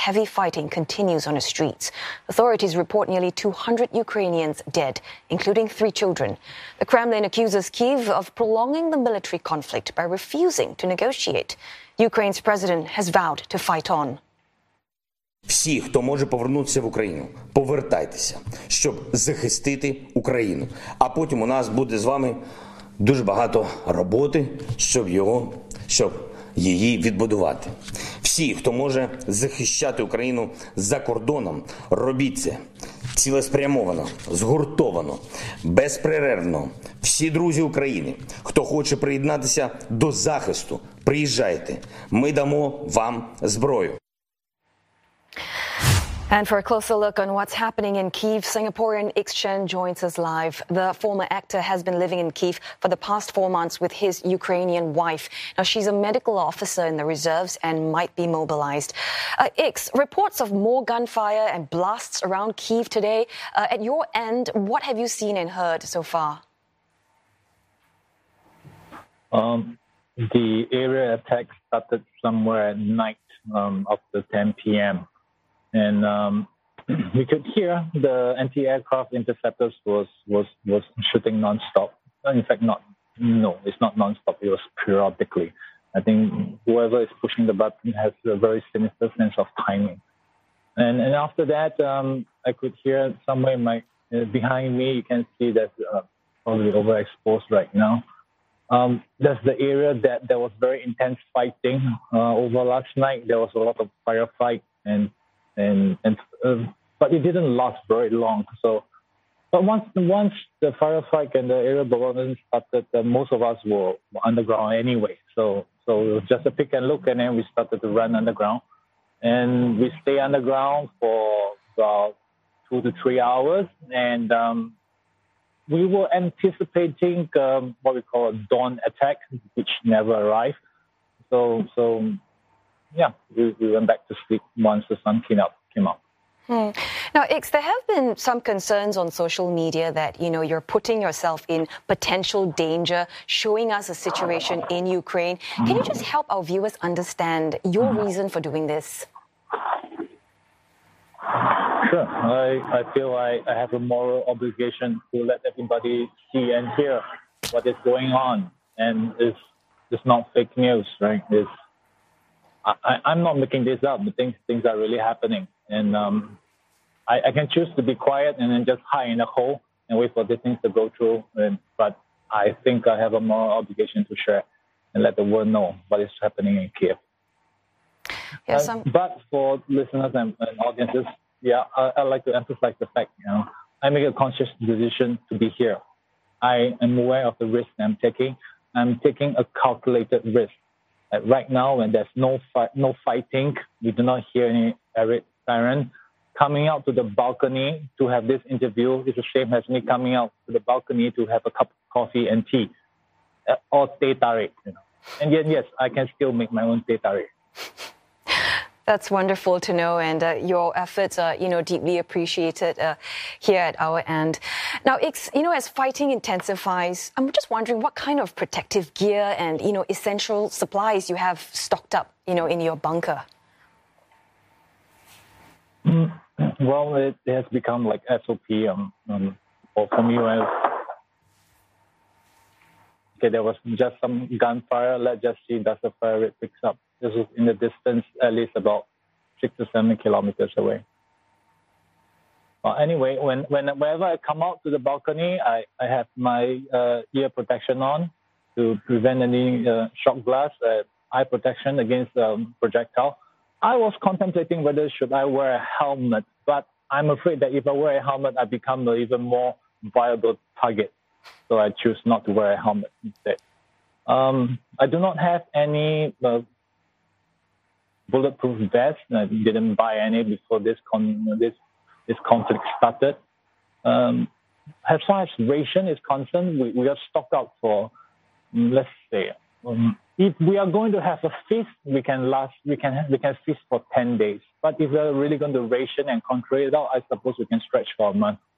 heavy fighting continues on the streets. Authorities report nearly 200 Ukrainians dead, including 3 children. The Kremlin accuses Kyiv of prolonging the military conflict by refusing to negotiate. Ukraine's president has vowed to fight on. Всі, хто може повернутися в Україну, повертайтеся, щоб захистити Україну. А потім у нас буде з вами дуже багато роботи, щоб її відбудувати. Всі, хто може захищати Україну за кордоном, робіть це цілеспрямовано, згуртовано, безперервно. Всі друзі України, хто хоче приєднатися до захисту, приїжджайте. Ми дамо вам зброю. And for a closer look on what's happening in Kyiv, Singaporean Ix Chen joins us live. The former actor has been living in Kyiv for the past 4 months with his Ukrainian wife. Now, she's a medical officer in the reserves and might be mobilized. Ix, reports of more gunfire and blasts around Kyiv today. At your end, what have you seen and heard so far? The area attack started somewhere at night after 10 p.m. And we could hear the anti-aircraft interceptors was shooting nonstop. In fact, it's not nonstop. It was periodically. I think whoever is pushing the button has a very sinister sense of timing. And after that, I could hear somewhere behind me. You can see that probably overexposed right now. That's the area that there was very intense fighting over last night. There was a lot of firefight but it didn't last very long. But once the firefight and the area bombardment started, most of us were underground anyway. So it was just a pick and look, and then we started to run underground, and we stay underground for about 2 to 3 hours, and we were anticipating what we call a dawn attack, which never arrived. So we went back to sleep once the sun came up. Now, Ix, there have been some concerns on social media that, you're putting yourself in potential danger, showing us a situation in Ukraine. Can you just help our viewers understand your reason for doing this? Sure. I feel I have a moral obligation to let everybody see and hear what is going on. And it's not fake news, right? I'm not making this up. Things are really happening. And I can choose to be quiet and then just hide in a hole and wait for these things to go through. But I think I have a moral obligation to share and let the world know what is happening in Kyiv. Yes, but for listeners and audiences, I'd like to emphasize the fact, I make a conscious decision to be here. I am aware of the risk I'm taking. I'm taking a calculated risk. Right now, when there's no fighting, we do not hear any air siren. Coming out to the balcony to have this interview is the same as me coming out to the balcony to have a cup of coffee and tea, or teh tarik. And yet, yes, I can still make my own teh tarik. That's wonderful to know, and your efforts are, deeply appreciated here at our end. Now, Ix, as fighting intensifies, I'm just wondering what kind of protective gear and, essential supplies you have stocked up, in your bunker. Well, it has become like SOP for me. There was just some gunfire. Let's just see does the fire rate picks up. This is in the distance, at least about 6 to 7 kilometers away. Anyway, whenever I come out to the balcony, I have my ear protection on to prevent any shock blast, eye protection against projectile. I was contemplating whether should I wear a helmet, but I'm afraid that if I wear a helmet, I become an even more viable target. So I choose not to wear a helmet instead. I do not have any bulletproof vest. I didn't buy any before this conflict started. As far as ration is concerned, we are stocked out for, let's say, if we are going to have a feast, we can feast for 10 days. But if we are really going to ration and control it out, I suppose we can stretch for a month.